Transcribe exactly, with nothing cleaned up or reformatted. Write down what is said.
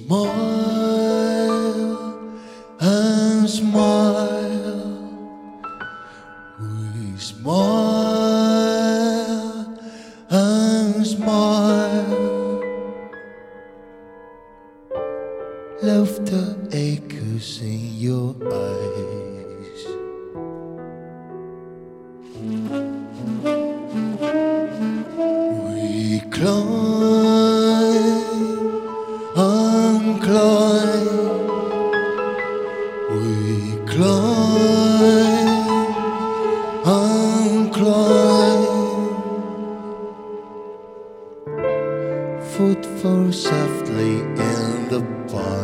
smile and smile. We smile and smile. Laughter echoes in your eyes. We climb and climb. We climb